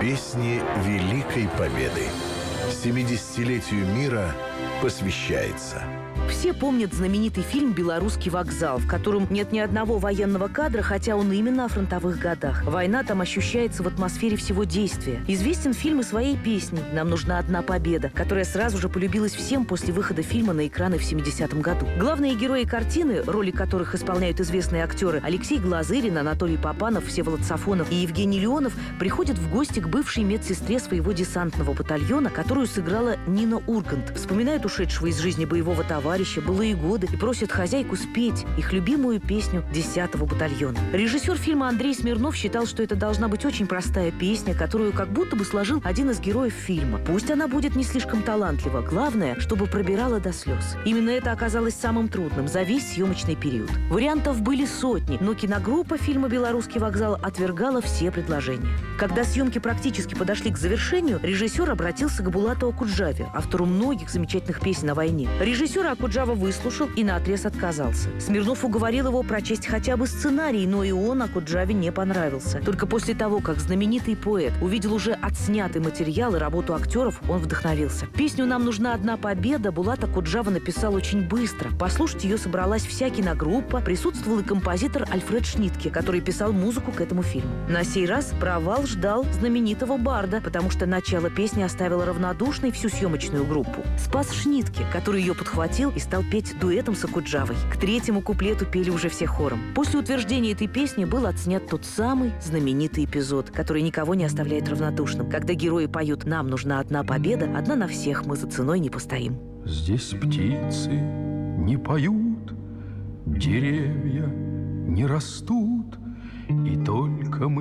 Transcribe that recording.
Песни Великой Победы. 70-летию мира посвящается. Все помнят знаменитый фильм «Белорусский вокзал», в котором нет ни одного военного кадра, хотя он именно о фронтовых годах. Война там ощущается в атмосфере всего действия. Известен фильм и своей песней «Нам нужна одна победа», которая сразу же полюбилась всем после выхода фильма на экраны в 70-м году. Главные герои картины, роли которых исполняют известные актеры Алексей Глазырин, Анатолий Попанов, Всеволод Сафонов и Евгений Леонов, приходят в гости к бывшей медсестре своего десантного батальона, которую сыграла Нина Ургант. Вспоминают ушедшего из жизни боевого товарища, былые годы и просят хозяйку спеть их любимую песню 10-го батальона. Режиссер фильма Андрей Смирнов считал, что это должна быть очень простая песня, которую как будто бы сложил один из героев фильма. Пусть она будет не слишком талантлива, главное, чтобы пробирала до слез. Именно это оказалось самым трудным за весь съемочный период. Вариантов были сотни, но киногруппа фильма «Белорусский вокзал» отвергала все предложения. Когда съемки практически подошли к завершению, режиссер обратился к Булату Окуджаве, автору многих замечательных песен о войне. Режиссер Окуджава выслушал и наотрез отказался. Смирнов уговорил его прочесть хотя бы сценарий, но и он Окуджаве не понравился. Только после того, как знаменитый поэт увидел уже отснятый материал и работу актеров, он вдохновился. Песню «Нам нужна одна победа» Булат Окуджава написал очень быстро. Послушать ее собралась вся киногруппа, присутствовал и композитор Альфред Шнитке, который писал музыку к этому фильму. На сей раз провал ждал знаменитого барда, потому что начало песни оставило равнодушной всю съемочную группу. Спас Шнитке, который ее подхватил и стал петь дуэтом с Окуджавой. К третьему куплету пели уже все хором. После утверждения этой песни был отснят тот самый знаменитый эпизод, который никого не оставляет равнодушным. Когда герои поют «Нам нужна одна победа», одна на всех, мы за ценой не постоим. Здесь птицы не поют, деревья не растут, и только мы